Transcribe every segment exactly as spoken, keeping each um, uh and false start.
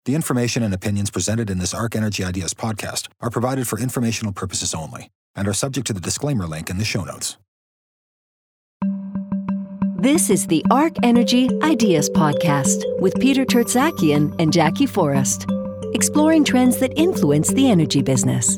The information and opinions presented in this Arc Energy Ideas podcast are provided for informational purposes only and are subject to the disclaimer link in the show notes. This is the Arc Energy Ideas podcast with Peter Tertzakian and Jackie Forrest, exploring trends that influence the energy business.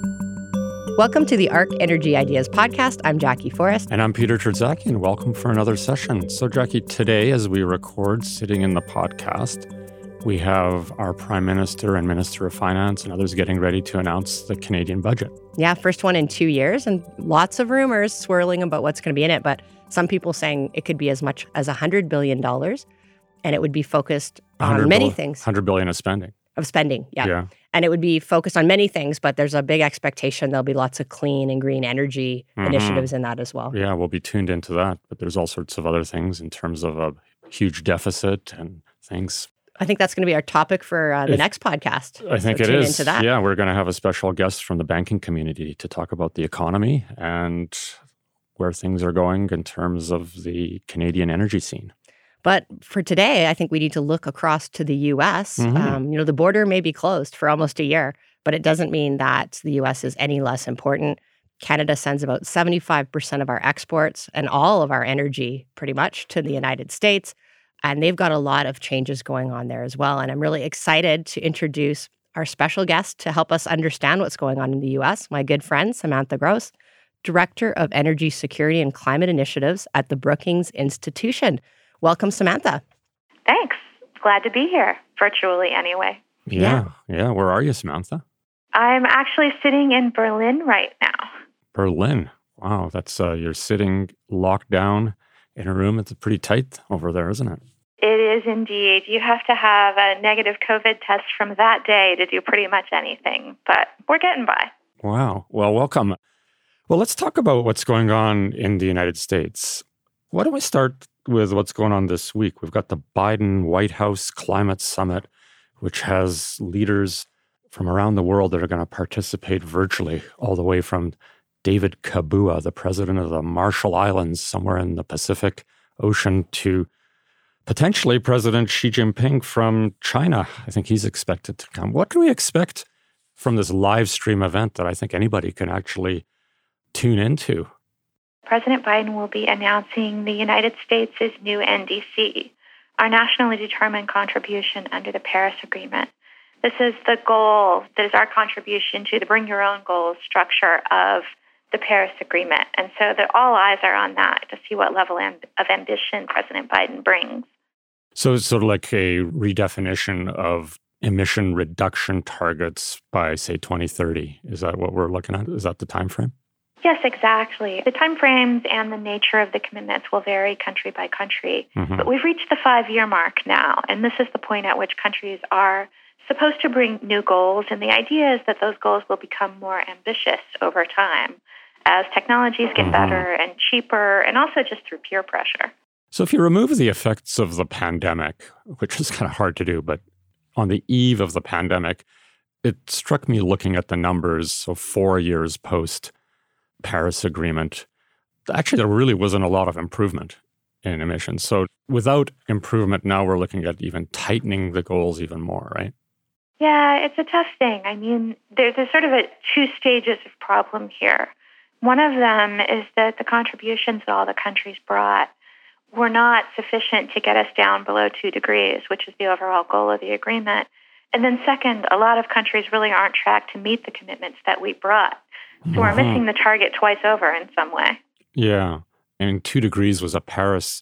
Welcome to the Arc Energy Ideas podcast. I'm Jackie Forrest. And I'm Peter Tertzakian. Welcome for another session. So, Jackie, today as we record, sitting in the podcast, we have our Prime Minister and Minister of Finance and others getting ready to announce the Canadian budget. Yeah, first one in two years and lots of rumors swirling about what's going to be in it. But some people saying it could be as much as one hundred billion dollars and it would be focused on many things. one hundred billion dollars of spending. Of spending, yeah. yeah. And it would be focused on many things, but there's a big expectation there'll be lots of clean and green energy mm-hmm. initiatives in that as well. Yeah, we'll be tuned into that. But there's all sorts of other things in terms of a huge deficit and things. I think that's going to be our topic for uh, the if, next podcast. I think so it tune is. Into that. Yeah, we're going to have a special guest from the banking community to talk about the economy and where things are going in terms of the Canadian energy scene. But for today, I think we need to look across to the U S. Mm-hmm. Um, you know, the border may be closed for almost a year, but it doesn't mean that the U S is any less important. Canada sends about seventy-five percent of our exports and all of our energy pretty much to the United States. And they've got a lot of changes going on there as well. And I'm really excited to introduce our special guest to help us understand what's going on in the U S, my good friend, Samantha Gross, Director of Energy Security and Climate Initiatives at the Brookings Institution. Welcome, Samantha. Thanks. Glad to be here, virtually anyway. Yeah, yeah. Where are you, Samantha? I'm actually sitting in Berlin right now. Berlin. Wow, that's uh, you're sitting locked down in a room. It's pretty tight over there, isn't it? It is indeed. You have to have a negative COVID test from that day to do pretty much anything, but we're getting by. Wow. Well, welcome. Well, let's talk about what's going on in the United States. Why don't we start with what's going on this week? We've got the Biden White House Climate Summit, which has leaders from around the world that are going to participate virtually, all the way from David Kabua, the president of the Marshall Islands, somewhere in the Pacific Ocean, to potentially President Xi Jinping from China. I think he's expected to come. What can we expect from this live stream event that I think anybody can actually tune into? President Biden will be announcing the United States' new N D C, our nationally determined contribution under the Paris Agreement. This is the goal, that is our contribution to the Bring Your Own Goals structure of the Paris Agreement. And so that all eyes are on that to see what level of ambition President Biden brings. So it's sort of like a redefinition of emission reduction targets by, say, twenty thirty. Is that what we're looking at? Is that the time frame? Yes, exactly. The timeframes and the nature of the commitments will vary country by country. Mm-hmm. But we've reached the five-year mark now, and this is the point at which countries are supposed to bring new goals. And the idea is that those goals will become more ambitious over time as technologies get mm-hmm. better and cheaper, and also just through peer pressure. So if you remove the effects of the pandemic, which is kind of hard to do, but on the eve of the pandemic, it struck me looking at the numbers, so four years post Paris Agreement, actually there really wasn't a lot of improvement in emissions. So without improvement, now we're looking at even tightening the goals even more, right? Yeah, it's a tough thing. I mean, there's a sort of a two stages of problem here. One of them is that the contributions that all the countries brought were not sufficient to get us down below two degrees, which is the overall goal of the agreement. And then second, a lot of countries really aren't tracked to meet the commitments that we brought. So we're missing the target twice over in some way. Yeah. And two degrees was a Paris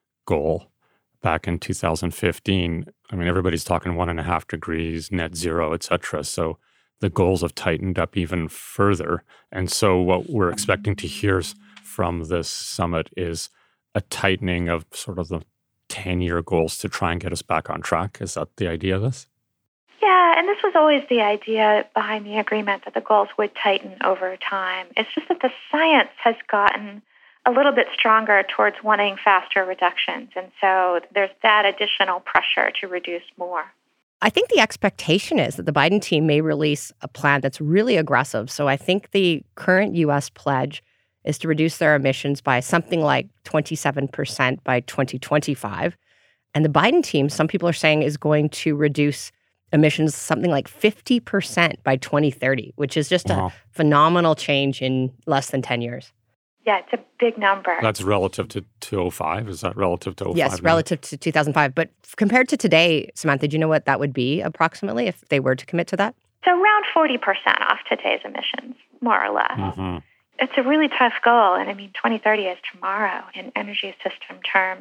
goal back in two thousand fifteen. I mean, everybody's talking one and a half degrees, net zero, et cetera. So the goals have tightened up even further. And so what we're expecting to hear from this summit is a tightening of sort of the ten-year goals to try and get us back on track. Is that the idea of this? Yeah, and this was always the idea behind the agreement, that the goals would tighten over time. It's just that the science has gotten a little bit stronger towards wanting faster reductions. And so there's that additional pressure to reduce more. I think the expectation is that the Biden team may release a plan that's really aggressive. So I think the current U S pledge is to reduce their emissions by something like twenty-seven percent by twenty twenty-five. And the Biden team, some people are saying, is going to reduce emissions something like fifty percent by twenty thirty, which is just Wow. a phenomenal change in less than ten years. Yeah, it's a big number. That's relative to two thousand five? Is that relative to oh five? Yes, now? relative to two thousand five. But compared to today, Samantha, do you know what that would be approximately if they were to commit to that? So around forty percent off today's emissions, more or less. Mm-hmm. It's a really tough goal. And I mean, twenty thirty is tomorrow in energy system terms.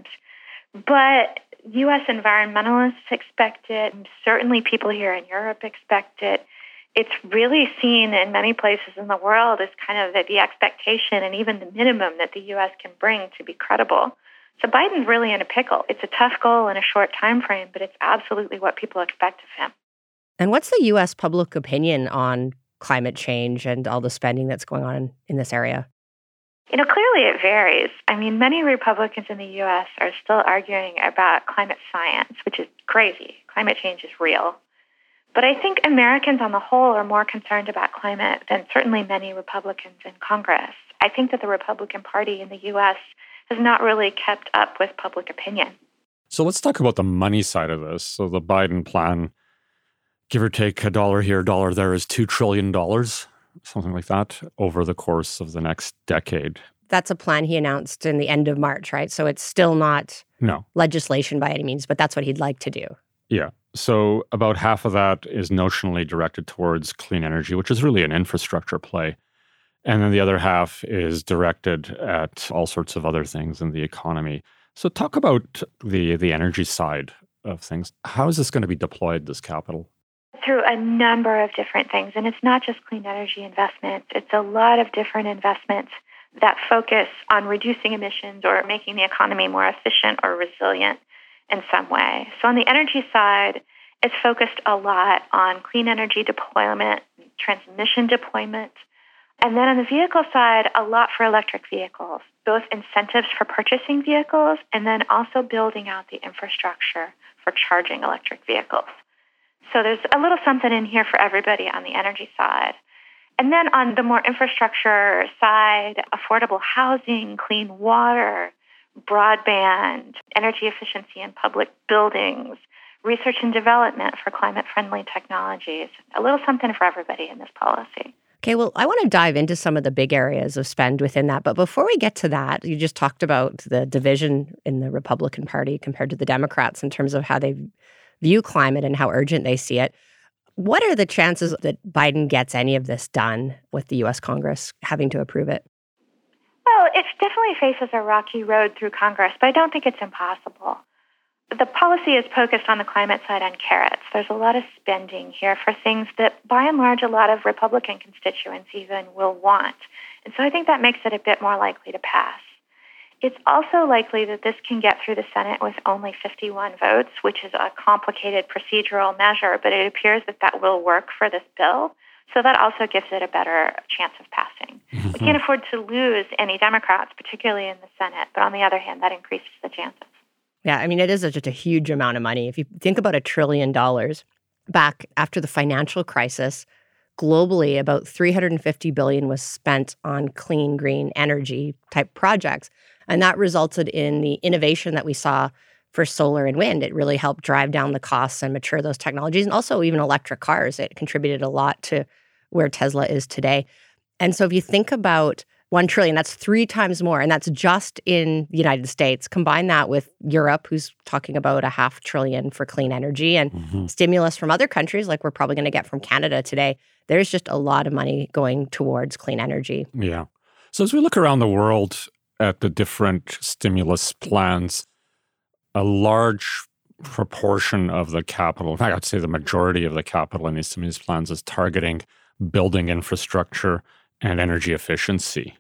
But U S environmentalists expect it. Certainly people here in Europe expect it. It's really seen in many places in the world as kind of the, the expectation and even the minimum that the U S can bring to be credible. So Biden's really in a pickle. It's a tough goal in a short time frame, but it's absolutely what people expect of him. And what's the U S public opinion on climate change and all the spending that's going on in, in this area? You know, clearly it varies. I mean, many Republicans in the U S are still arguing about climate science, which is crazy. Climate change is real. But I think Americans on the whole are more concerned about climate than certainly many Republicans in Congress. I think that the Republican Party in the U S has not really kept up with public opinion. So let's talk about the money side of this. So the Biden plan, give or take a dollar here, a dollar there, is two trillion dollars, something like that, over the course of the next decade. That's a plan he announced in the end of March, right? So it's still not No. legislation by any means, but that's what he'd like to do. Yeah. So about half of that is notionally directed towards clean energy, which is really an infrastructure play. And then the other half is directed at all sorts of other things in the economy. So talk about the the energy side of things. How is this going to be deployed, this capital? Through a number of different things. And it's not just clean energy investments. It's a lot of different investments that focus on reducing emissions or making the economy more efficient or resilient in some way. So on the energy side, it's focused a lot on clean energy deployment, transmission deployment. And then on the vehicle side, a lot for electric vehicles, both incentives for purchasing vehicles and then also building out the infrastructure for charging electric vehicles. So there's a little something in here for everybody on the energy side. And then on the more infrastructure side, affordable housing, clean water, broadband, energy efficiency in public buildings, research and development for climate-friendly technologies. A little something for everybody in this policy. Okay, well, I want to dive into some of the big areas of spend within that. But before we get to that, you just talked about the division in the Republican Party compared to the Democrats in terms of how they view climate and how urgent they see it. What are the chances that Biden gets any of this done with the U S Congress having to approve it? Well, it definitely faces a rocky road through Congress, but I don't think it's impossible. The policy is focused on the climate side on carrots. There's a lot of spending here for things that, by and large, a lot of Republican constituents even will want. And so I think that makes it a bit more likely to pass. It's also likely that this can get through the Senate with only fifty-one votes, which is a complicated procedural measure, but it appears that that will work for this bill. So that also gives it a better chance of passing. Mm-hmm. We can't afford to lose any Democrats, particularly in the Senate, but on the other hand, that increases the chances. Yeah, I mean, it is a, just a huge amount of money. If you think about a trillion dollars, back after the financial crisis, globally, about three hundred fifty billion dollars was spent on clean, green energy type projects. And that resulted in the innovation that we saw for solar and wind. It really helped drive down the costs and mature those technologies. And also even electric cars, it contributed a lot to where Tesla is today. And so if you think about one trillion, that's three times more. And that's just in the United States. Combine that with Europe, who's talking about a half trillion for clean energy and mm-hmm. stimulus from other countries, like we're probably going to get from Canada today. There's just a lot of money going towards clean energy. Yeah. So as we look around the world at the different stimulus plans, a large proportion of the capital, in fact, I'd say the majority of the capital in these stimulus plans is targeting building infrastructure and energy efficiency.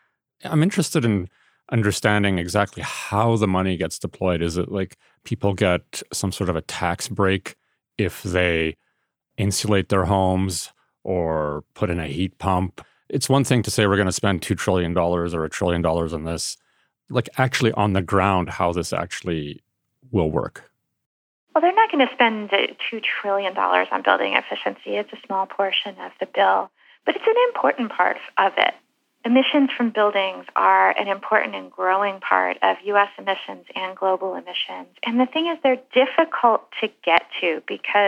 I'm interested in understanding exactly how the money gets deployed. Is it like people get some sort of a tax break if they insulate their homes or put in a heat pump? It's one thing to say we're going to spend two trillion dollars or a trillion dollars on this. Like actually on the ground, how this actually will work. Well, they're not going to spend two trillion dollars on building efficiency. It's a small portion of the bill, but it's an important part of it. Emissions from buildings are an important and growing part of U S emissions and global emissions. And the thing is, they're difficult to get to because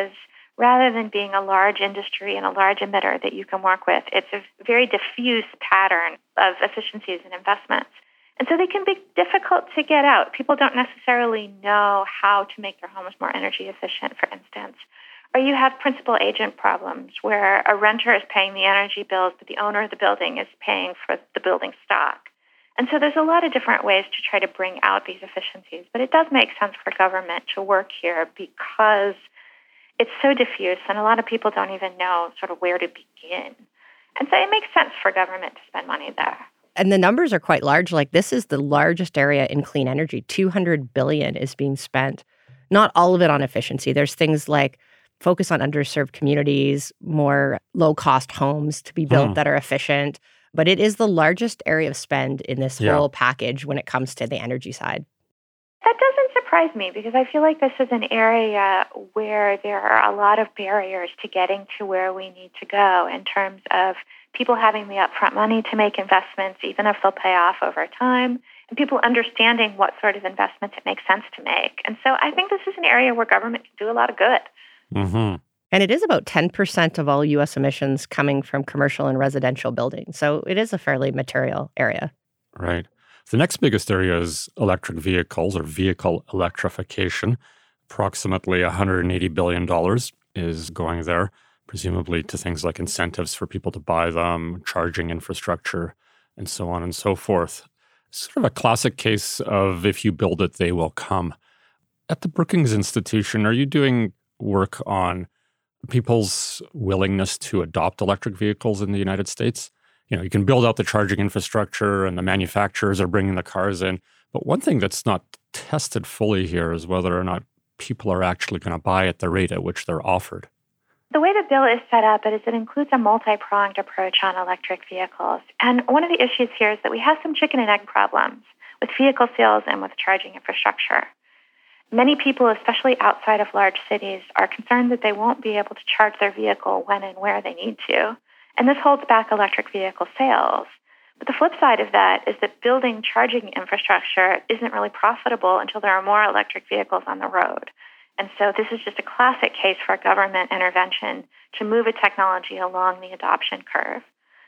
rather than being a large industry and a large emitter that you can work with. It's a very diffuse pattern of efficiencies and investments. And so they can be difficult to get out. People don't necessarily know how to make their homes more energy efficient, for instance. Or you have principal agent problems where a renter is paying the energy bills, but the owner of the building is paying for the building stock. And so there's a lot of different ways to try to bring out these efficiencies. But it does make sense for government to work here because it's so diffuse and a lot of people don't even know sort of where to begin. And so it makes sense for government to spend money there. And the numbers are quite large. Like this is the largest area in clean energy. two hundred billion dollars is being spent. Not all of it on efficiency. There's things like focus on underserved communities, more low-cost homes to be built hmm. that are efficient. But it is the largest area of spend in this yeah. whole package when it comes to the energy side. That doesn't surprise me because I feel like this is an area where there are a lot of barriers to getting to where we need to go in terms of people having the upfront money to make investments, even if they'll pay off over time, and people understanding what sort of investments it makes sense to make. And so I think this is an area where government can do a lot of good. Mm-hmm. And it is about ten percent of all U S emissions coming from commercial and residential buildings. So it is a fairly material area. Right. The next biggest area is electric vehicles or vehicle electrification. Approximately one hundred eighty billion dollars is going there, presumably to things like incentives for people to buy them, charging infrastructure, and so on and so forth. Sort of a classic case of if you build it, they will come. At the Brookings Institution, are you doing work on people's willingness to adopt electric vehicles in the United States? You know, you can build out the charging infrastructure and the manufacturers are bringing the cars in. But one thing that's not tested fully here is whether or not people are actually going to buy at the rate at which they're offered. The way the bill is set up is it includes a multi-pronged approach on electric vehicles. And one of the issues here is that we have some chicken and egg problems with vehicle sales and with charging infrastructure. Many people, especially outside of large cities, are concerned that they won't be able to charge their vehicle when and where they need to. And this holds back electric vehicle sales. But the flip side of that is that building charging infrastructure isn't really profitable until there are more electric vehicles on the road. And so this is just a classic case for government intervention to move a technology along the adoption curve.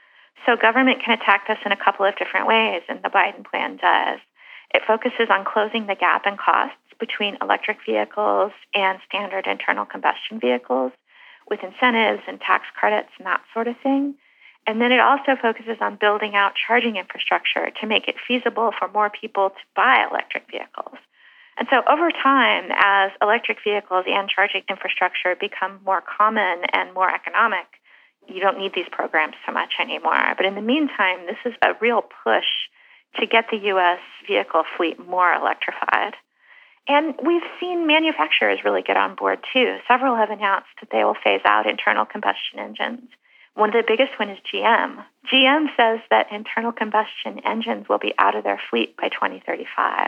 So government can attack this in a couple of different ways, and the Biden plan does. It focuses on closing the gap in costs between electric vehicles and standard internal combustion vehicles with incentives and tax credits and that sort of thing. And then it also focuses on building out charging infrastructure to make it feasible for more people to buy electric vehicles. And so over time, as electric vehicles and charging infrastructure become more common and more economic, you don't need these programs so much anymore. But in the meantime, this is a real push to get the U S vehicle fleet more electrified. And we've seen manufacturers really get on board, too. Several have announced that they will phase out internal combustion engines. One of the biggest one is G M. G M says that internal combustion engines will be out of their fleet by twenty thirty-five.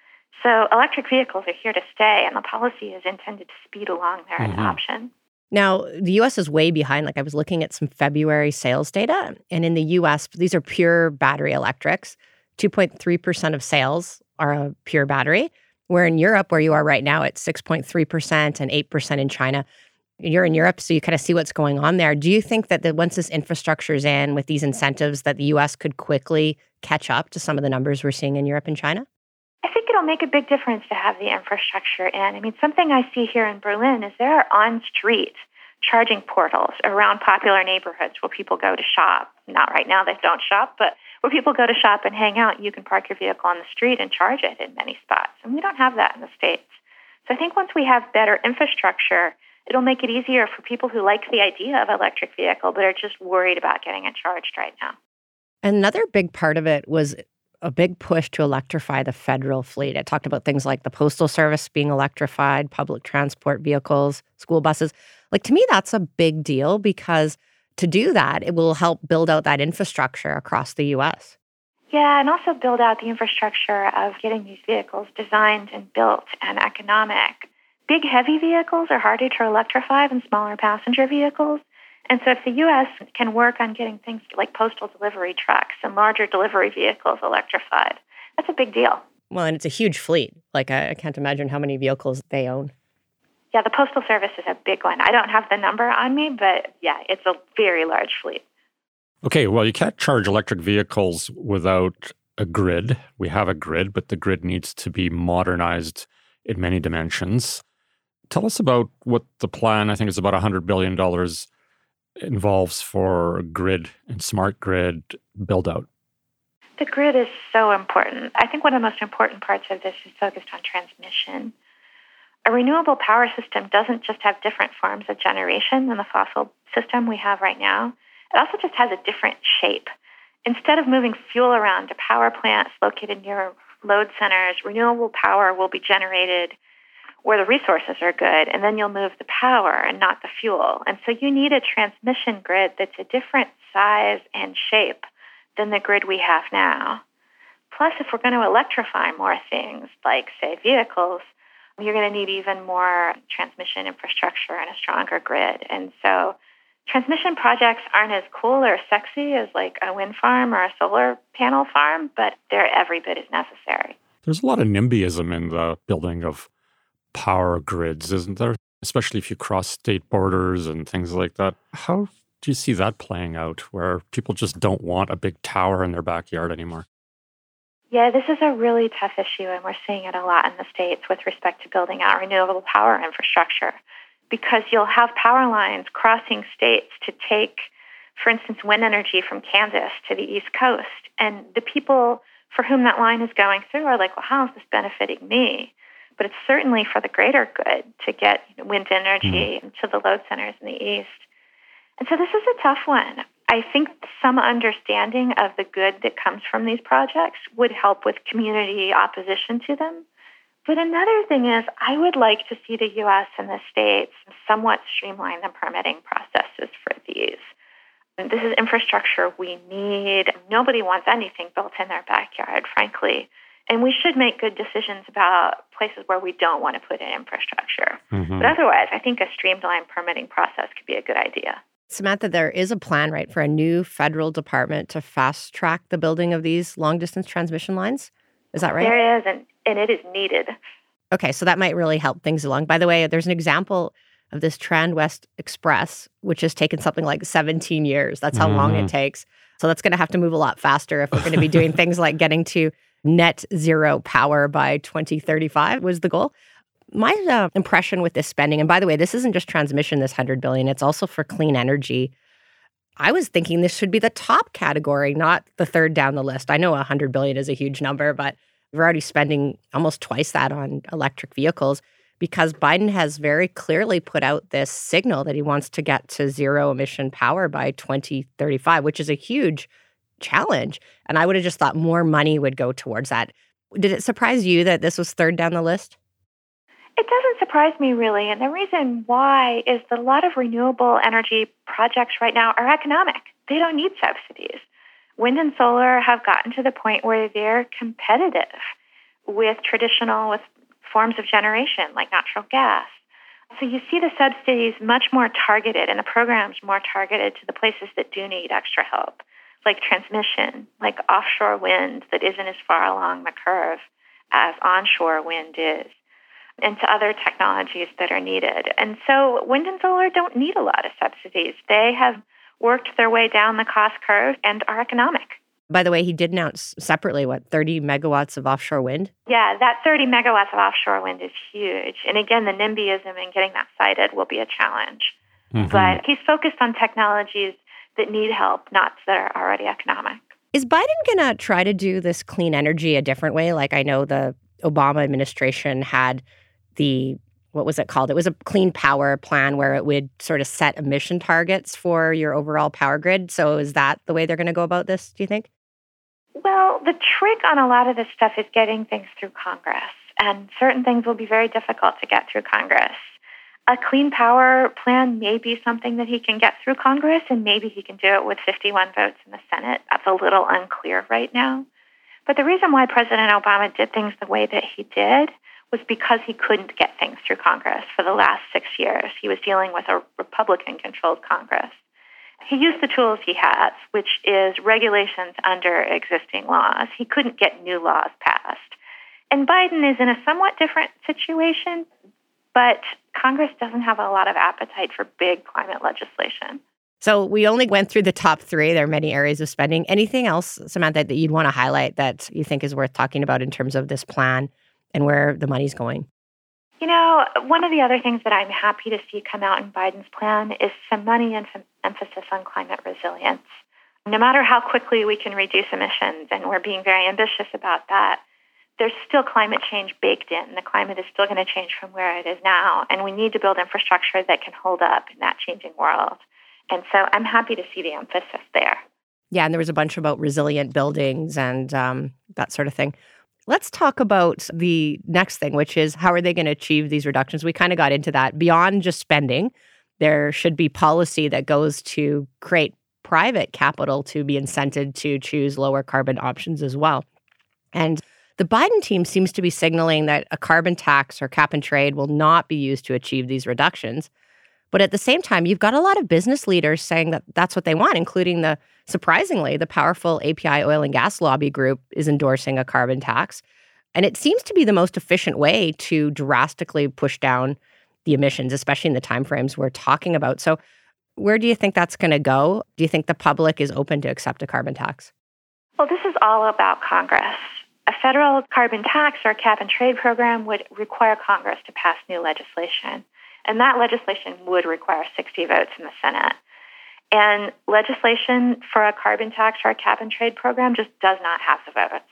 So electric vehicles are here to stay, and the policy is intended to speed along their mm-hmm. adoption. Now, the U S is way behind. Like I was looking at some February sales data, and in the U S, these are pure battery electrics. two point three percent of sales are a pure battery. Where in Europe, where you are right now, it's six point three percent and eight percent in China. You're in Europe, so you kind of see what's going on there. Do you think that the, once this infrastructure is in with these incentives, that the U S could quickly catch up to some of the numbers we're seeing in Europe and China? I think it'll make a big difference to have the infrastructure in. I mean, something I see here in Berlin is there are on-street charging portals around popular neighborhoods where people go to shop. Not right now, they don't shop, but where people go to shop and hang out, you can park your vehicle on the street and charge it in many spots. And we don't have that in the States. So I think once we have better infrastructure, it'll make it easier for people who like the idea of electric vehicle but are just worried about getting it charged right now. Another big part of it was a big push to electrify the federal fleet. It talked about things like the Postal Service being electrified, public transport vehicles, school buses. Like, to me, that's a big deal because to do that, it will help build out that infrastructure across the U S. Yeah, and also build out the infrastructure of getting these vehicles designed and built and economic. Big, heavy vehicles are harder to electrify than smaller passenger vehicles. And so if the U S can work on getting things like postal delivery trucks and larger delivery vehicles electrified, that's a big deal. Well, and it's a huge fleet. Like, I, I can't imagine how many vehicles they own. Yeah, the Postal Service is a big one. I don't have the number on me, but yeah, it's a very large fleet. Okay, well, you can't charge electric vehicles without a grid. We have a grid, but the grid needs to be modernized in many dimensions. Tell us about what the plan, I think it's about one hundred billion dollars, involves for grid and smart grid build-out. The grid is so important. I think one of the most important parts of this is focused on transmission. A renewable power system doesn't just have different forms of generation than the fossil system we have right now. It also just has a different shape. Instead of moving fuel around to power plants located near load centers, renewable power will be generated where the resources are good, and then you'll move the power and not the fuel. And so you need a transmission grid that's a different size and shape than the grid we have now. Plus, if we're going to electrify more things, like, say, vehicles, you're going to need even more transmission infrastructure and a stronger grid. And so transmission projects aren't as cool or sexy as like a wind farm or a solar panel farm, but they're every bit as necessary. There's a lot of NIMBYism in the building of power grids, isn't there? Especially if you cross state borders and things like that. How do you see that playing out, where people just don't want a big tower in their backyard anymore? Yeah, this is a really tough issue, and we're seeing it a lot in the States with respect to building out renewable power infrastructure, because you'll have power lines crossing states to take, for instance, wind energy from Kansas to the East Coast. And the people for whom that line is going through are like, well, how is this benefiting me? But it's certainly for the greater good to get you know, wind energy mm. to the load centers in the East. And so this is a tough one. I think some understanding of the good that comes from these projects would help with community opposition to them. But another thing is, I would like to see the U S and the states somewhat streamline the permitting processes for these. And this is infrastructure we need. Nobody wants anything built in their backyard, frankly. And we should make good decisions about places where we don't want to put in infrastructure. Mm-hmm. But otherwise, I think a streamlined permitting process could be a good idea. Samantha, there is a plan, right, for a new federal department to fast-track the building of these long-distance transmission lines? Is that right? There is, and, and it is needed. Okay, so that might really help things along. By the way, there's an example of this Trans-West Express, which has taken something like seventeen years. That's how mm-hmm. long it takes. So that's going to have to move a lot faster if we're going to be doing things like getting to net zero power by twenty thirty-five was the goal. My uh, impression with this spending, and by the way, this isn't just transmission, this one hundred billion dollars, it's also for clean energy. I was thinking this should be the top category, not the third down the list. I know one hundred billion dollars is a huge number, but we're already spending almost twice that on electric vehicles because Biden has very clearly put out this signal that he wants to get to zero emission power by twenty thirty-five, which is a huge challenge. And I would have just thought more money would go towards that. Did it surprise you that this was third down the list? It doesn't surprise me, really. And the reason why is that a lot of renewable energy projects right now are economic. They don't need subsidies. Wind and solar have gotten to the point where they're competitive with traditional with forms of generation like natural gas. So you see the subsidies much more targeted and the programs more targeted to the places that do need extra help, like transmission, like offshore wind that isn't as far along the curve as onshore wind is, and to other technologies that are needed. And so wind and solar don't need a lot of subsidies. They have worked their way down the cost curve and are economic. By the way, he did announce separately, what, thirty megawatts of offshore wind? Yeah, that thirty megawatts of offshore wind is huge. And again, the NIMBYism and getting that sited will be a challenge. Mm-hmm. But he's focused on technologies that need help, not that are already economic. Is Biden going to try to do this clean energy a different way? Like I know the Obama administration had the, what was it called? It was a clean power plan where it would sort of set emission targets for your overall power grid. So is that the way they're going to go about this, do you think? Well, the trick on a lot of this stuff is getting things through Congress. And certain things will be very difficult to get through Congress. A clean power plan may be something that he can get through Congress, and maybe he can do it with fifty-one votes in the Senate. That's a little unclear right now. But the reason why President Obama did things the way that he did was because he couldn't get things through Congress for the last six years. He was dealing with a Republican-controlled Congress. He used the tools he has, which is regulations under existing laws. He couldn't get new laws passed. And Biden is in a somewhat different situation, but Congress doesn't have a lot of appetite for big climate legislation. So we only went through the top three. There are many areas of spending. Anything else, Samantha, that you'd want to highlight that you think is worth talking about in terms of this plan and where the money's going? You know, one of the other things that I'm happy to see come out in Biden's plan is some money and some emphasis on climate resilience. No matter how quickly we can reduce emissions, and we're being very ambitious about that, there's still climate change baked in. The climate is still going to change from where it is now, and we need to build infrastructure that can hold up in that changing world. And so I'm happy to see the emphasis there. Yeah, and there was a bunch about resilient buildings and um, that sort of thing. Let's talk about the next thing, which is how are they going to achieve these reductions? We kind of got into that. Beyond just spending, there should be policy that goes to create private capital to be incented to choose lower carbon options as well. And the Biden team seems to be signaling that a carbon tax or cap and trade will not be used to achieve these reductions. But at the same time, you've got a lot of business leaders saying that that's what they want, including the, surprisingly, the powerful A P I oil and gas lobby group is endorsing a carbon tax. And it seems to be the most efficient way to drastically push down the emissions, especially in the timeframes we're talking about. So where do you think that's going to go? Do you think the public is open to accept a carbon tax? Well, this is all about Congress. A federal carbon tax or cap and trade program would require Congress to pass new legislation. And that legislation would require sixty votes in the Senate. And legislation for a carbon tax or a cap and trade program just does not have the votes.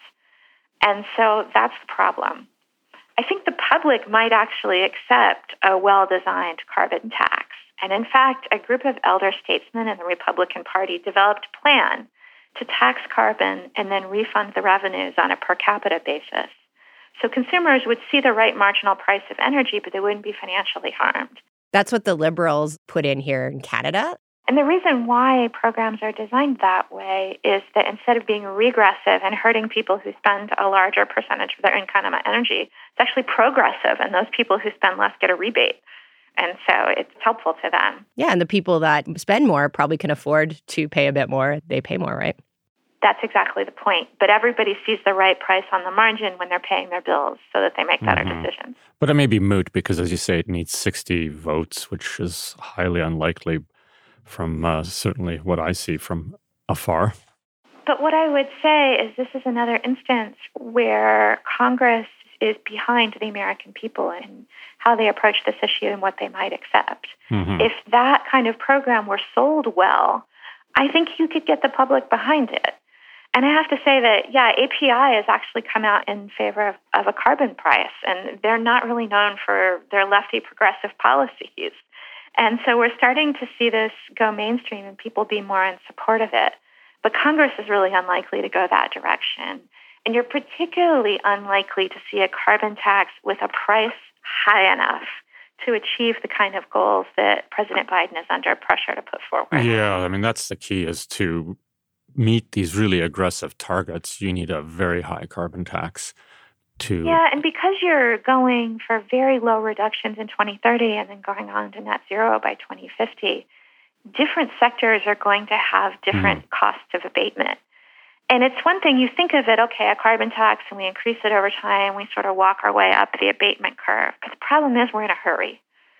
And so that's the problem. I think the public might actually accept a well-designed carbon tax. And in fact, a group of elder statesmen in the Republican Party developed a plan to tax carbon and then refund the revenues on a per capita basis. So consumers would see the right marginal price of energy, but they wouldn't be financially harmed. That's what the Liberals put in here in Canada. And the reason why programs are designed that way is that instead of being regressive and hurting people who spend a larger percentage of their income on energy, it's actually progressive, and those people who spend less get a rebate. And so it's helpful to them. Yeah, and the people that spend more probably can afford to pay a bit more. They pay more, right? That's exactly the point. But everybody sees the right price on the margin when they're paying their bills so that they make better mm-hmm. decisions. But it may be moot because, as you say, it needs sixty votes, which is highly unlikely from uh, certainly what I see from afar. But what I would say is this is another instance where Congress is behind the American people in how they approach this issue and what they might accept. Mm-hmm. If that kind of program were sold well, I think you could get the public behind it. And I have to say that, yeah, A P I has actually come out in favor of, of a carbon price, and they're not really known for their lefty progressive policies. And so we're starting to see this go mainstream and people be more in support of it. But Congress is really unlikely to go that direction. And you're particularly unlikely to see a carbon tax with a price high enough to achieve the kind of goals that President Biden is under pressure to put forward. Yeah, I mean, that's the key, is to meet these really aggressive targets. You need a very high carbon tax to... Yeah, and because you're going for very low reductions in twenty thirty and then going on to net zero by twenty fifty, different sectors are going to have different mm. costs of abatement. And it's one thing, you think of it, okay, a carbon tax, and we increase it over time, we sort of walk our way up the abatement curve. But the problem is we're in a hurry.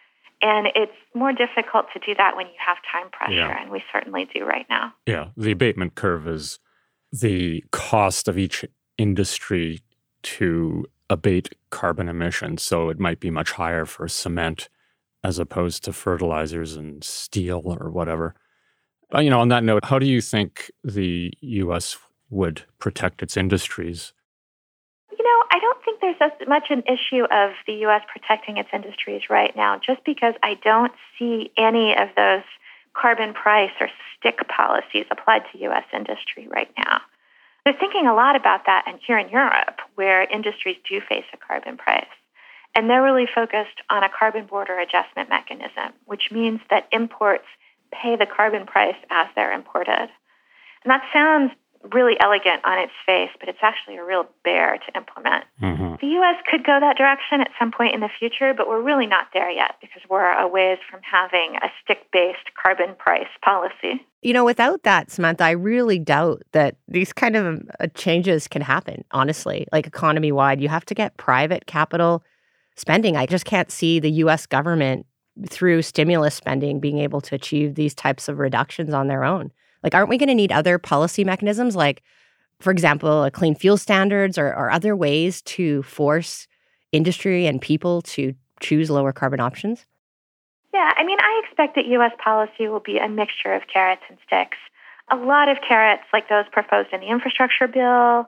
And it's more difficult to do that when you have time pressure, yeah. and we certainly do right now. Yeah, the abatement curve is the cost of each industry to abate carbon emissions. So it might be much higher for cement as opposed to fertilizers and steel or whatever. But, you know, on that note, how do you think the U S would protect its industries? You know, I don't think there's as much an issue of the U S protecting its industries right now, just because I don't see any of those carbon price or stick policies applied to U S industry right now. They're thinking a lot about that and here in Europe, where industries do face a carbon price. And they're really focused on a carbon border adjustment mechanism, which means that imports pay the carbon price as they're imported. And that sounds really elegant on its face, but it's actually a real bear to implement. Mm-hmm. The U S could go that direction at some point in the future, but we're really not there yet because we're a ways from having a stick-based carbon price policy. You know, without that, Samantha, I really doubt that these kind of uh, changes can happen, honestly, like economy-wide. You have to get private capital spending. I just can't see the U S government through stimulus spending being able to achieve these types of reductions on their own. Like, aren't we going to need other policy mechanisms, like, for example, a clean fuel standards or, or other ways to force industry and people to choose lower carbon options? Yeah, I mean, I expect that U S policy will be a mixture of carrots and sticks. A lot of carrots, like those proposed in the infrastructure bill,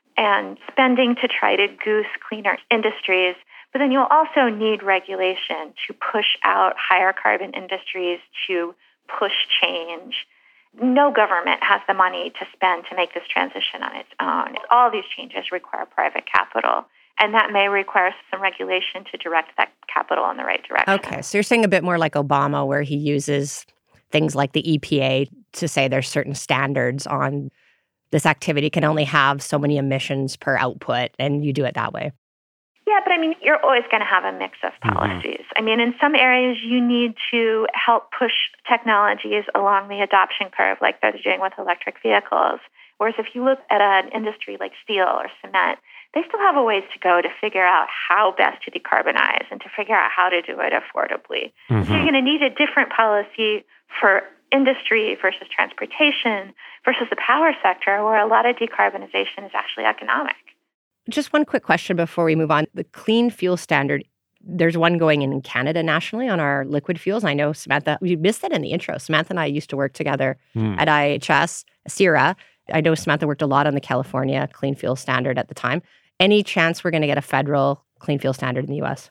and spending to try to goose cleaner industries. But then you'll also need regulation to push out higher carbon industries, to push change. No government has the money to spend to make this transition on its own. All these changes require private capital, and that may require some regulation to direct that capital in the right direction. Okay, so you're saying a bit more like Obama, where he uses things like the E P A to say there's certain standards on this activity can only have so many emissions per output, and you do it that way. Yeah, but I mean, you're always going to have a mix of policies. Mm-hmm. I mean, in some areas, you need to help push technologies along the adoption curve, like they're doing with electric vehicles. Whereas if you look at an industry like steel or cement, they still have a ways to go to figure out how best to decarbonize and to figure out how to do it affordably. Mm-hmm. So you're going to need a different policy for industry versus transportation versus the power sector, where a lot of decarbonization is actually economic. Just one quick question before we move on. The clean fuel standard, there's one going in Canada nationally on our liquid fuels. I know, Samantha, we missed it in the intro. Samantha and I used to work together mm. at I H S, C I R A. I know Samantha worked a lot on the California clean fuel standard at the time. Any chance we're going to get a federal clean fuel standard in the U S?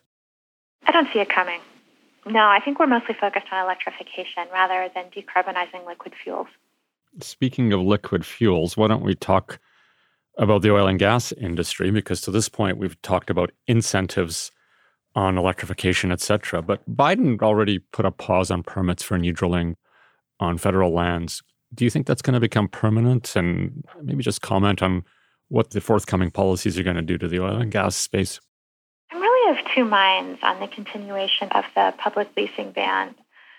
I don't see it coming. No, I think we're mostly focused on electrification rather than decarbonizing liquid fuels. Speaking of liquid fuels, why don't we talk about the oil and gas industry? Because to this point, we've talked about incentives on electrification, et cetera. But Biden already put a pause on permits for new drilling on federal lands. Do you think that's going to become permanent? And maybe just comment on what the forthcoming policies are going to do to the oil and gas space. I'm really of two minds on the continuation of the public leasing ban.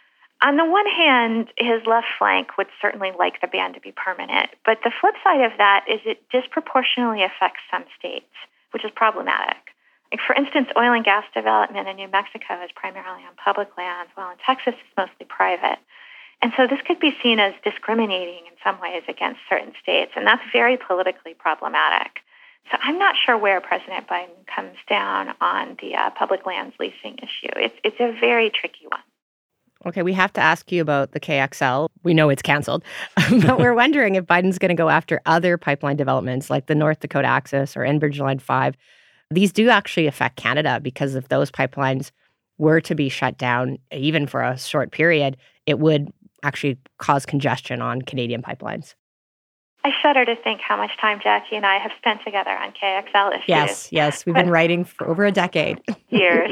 On the one hand, his left flank would certainly like the ban to be permanent. But the flip side of that is it disproportionately affects some states, which is problematic. Like, for instance, oil and gas development in New Mexico is primarily on public lands, while in Texas it's mostly private. And so this could be seen as discriminating in some ways against certain states, and that's very politically problematic. So I'm not sure where President Biden comes down on the uh, public lands leasing issue. It's it's a very tricky one. Okay, we have to ask you about the K X L. We know it's canceled, but we're wondering if Biden's going to go after other pipeline developments like the North Dakota Access or Enbridge Line five. These do actually affect Canada, because if those pipelines were to be shut down, even for a short period, it would actually cause congestion on Canadian pipelines. I shudder to think how much time Jackie and I have spent together on K X L issues. Yes, yes. We've been writing for over a decade. Years.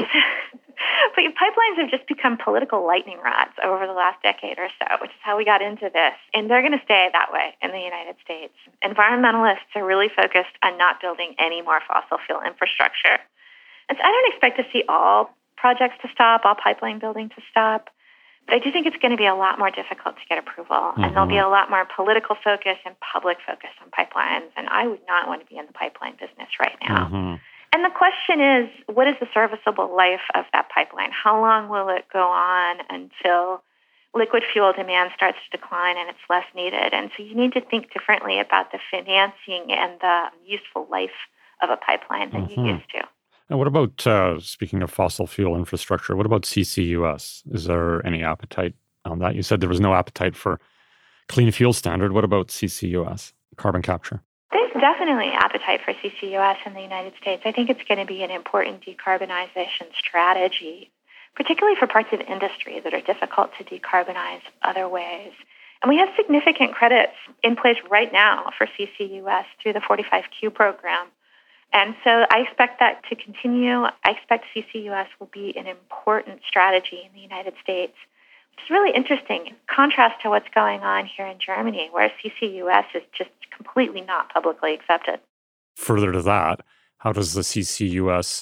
But pipelines have just become political lightning rods over the last decade or so, which is how we got into this. And they're going to stay that way in the United States. Environmentalists are really focused on not building any more fossil fuel infrastructure. And so I don't expect to see all projects to stop, all pipeline building to stop. But I do think it's going to be a lot more difficult to get approval. Mm-hmm. And there'll be a lot more political focus and public focus on pipelines. And I would not want to be in the pipeline business right now. Mm-hmm. And the question is, what is the serviceable life of that pipeline? How long will it go on until liquid fuel demand starts to decline and it's less needed? And so you need to think differently about the financing and the useful life of a pipeline than mm-hmm. you used to. And what about, uh, speaking of fossil fuel infrastructure, what about C C U S? Is there any appetite on that? You said there was no appetite for clean fuel standard. What about C C U S, carbon capture? There's definitely appetite for C C U S in the United States. I think it's going to be an important decarbonization strategy, particularly for parts of industry that are difficult to decarbonize other ways. And we have significant credits in place right now for C C U S through the forty-five Q program. And so I expect that to continue. I expect C C U S will be an important strategy in the United States, which is really interesting, in contrast to what's going on here in Germany, where C C U S is just completely not publicly accepted. Further to that, how does the C C U S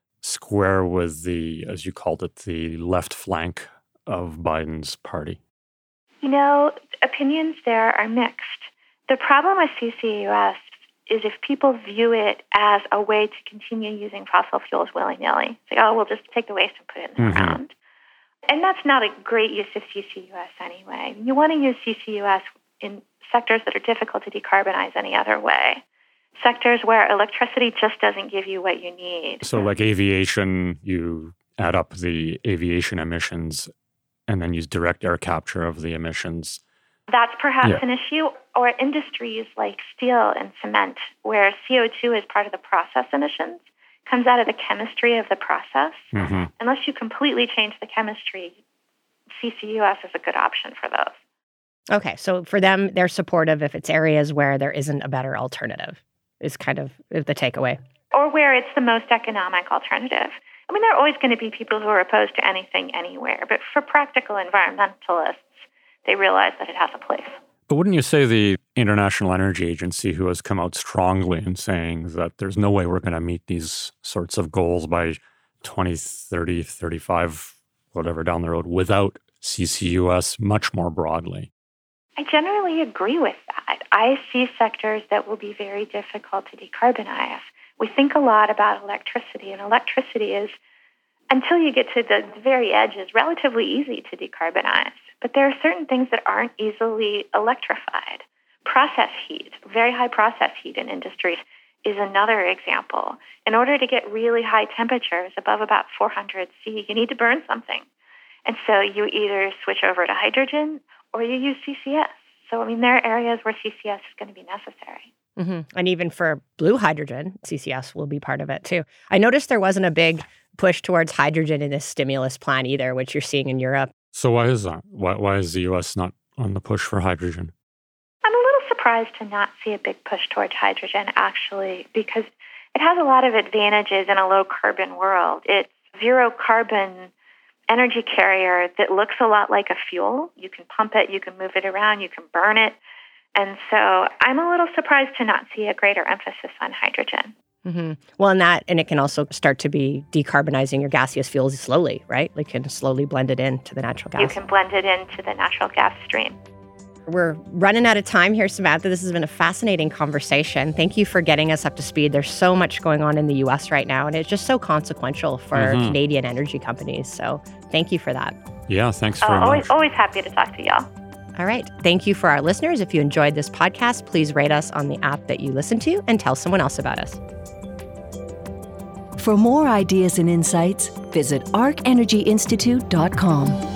square with the, as you called it, the left flank of Biden's party? You know, opinions there are mixed. The problem with C C U S is if people view it as a way to continue using fossil fuels willy-nilly. Say, oh, we'll just take the waste and put it in the mm-hmm. ground. And that's not a great use of C C U S anyway. You want to use C C U S in sectors that are difficult to decarbonize any other way. Sectors where electricity just doesn't give you what you need. So like aviation, you add up the aviation emissions and then use direct air capture of the emissions. That's perhaps yeah. an issue. Or industries like steel and cement, where C O two is part of the process emissions, comes out of the chemistry of the process. Mm-hmm. Unless you completely change the chemistry, C C U S is a good option for those. Okay, so for them, they're supportive if it's areas where there isn't a better alternative, is kind of the takeaway. Or where it's the most economic alternative. I mean, there are always going to be people who are opposed to anything anywhere, but for practical environmentalists, they realize that it has a place. But wouldn't you say the International Energy Agency, who has come out strongly in saying that there's no way we're going to meet these sorts of goals by twenty thirty, thirty-five, whatever down the road, without C C U S much more broadly? I generally agree with that. I see sectors that will be very difficult to decarbonize. We think a lot about electricity, and electricity is, until you get to the very edges, relatively easy to decarbonize. But there are certain things that aren't easily electrified. Process heat, very high process heat in industries, is another example. In order to get really high temperatures, above about four hundred C, you need to burn something. And so you either switch over to hydrogen or you use C C S. So, I mean, there are areas where C C S is going to be necessary. Mm-hmm. And even for blue hydrogen, C C S will be part of it, too. I noticed there wasn't a big push towards hydrogen in this stimulus plan either, which you're seeing in Europe. So why is that? Why, why is the U S not on the push for hydrogen? I'm a little surprised to not see a big push towards hydrogen, actually, because it has a lot of advantages in a low-carbon world. It's zero-carbon energy carrier that looks a lot like a fuel. You can pump it, you can move it around, you can burn it. And so I'm a little surprised to not see a greater emphasis on hydrogen. Mm-hmm. Well, and that, and it can also start to be decarbonizing your gaseous fuels slowly, right? Like, can slowly blend it into the natural gas. You can blend it into the natural gas stream. We're running out of time here, Samantha. This has been a fascinating conversation. Thank you for getting us up to speed. There's so much going on in the U S right now, and it's just so consequential for mm-hmm. Canadian energy companies. So thank you for that. Yeah, thanks uh, very always, much. Always happy to talk to y'all. All right. Thank you for our listeners. If you enjoyed this podcast, please rate us on the app that you listen to and tell someone else about us. For more ideas and insights, visit arc energy institute dot com.